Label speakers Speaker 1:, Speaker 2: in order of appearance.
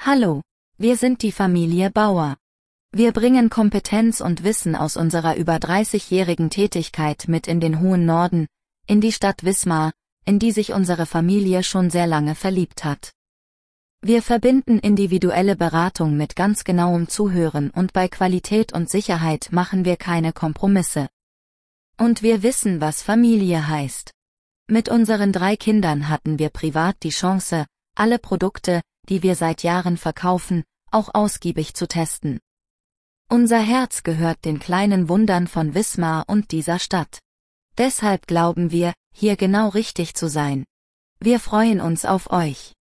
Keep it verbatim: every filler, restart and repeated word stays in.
Speaker 1: Hallo, wir sind die Familie Bauer. Wir bringen Kompetenz und Wissen aus unserer über dreißigjährigen Tätigkeit mit in den hohen Norden, in die Stadt Wismar, in die sich unsere Familie schon sehr lange verliebt hat. Wir verbinden individuelle Beratung mit ganz genauem Zuhören und bei Qualität und Sicherheit machen wir keine Kompromisse. Und wir wissen, was Familie heißt. Mit unseren drei Kindern hatten wir privat die Chance, alle Produkte, die wir seit Jahren verkaufen, auch ausgiebig zu testen. Unser Herz gehört den kleinen Wundern von Wismar und dieser Stadt. Deshalb glauben wir, hier genau richtig zu sein. Wir freuen uns auf euch.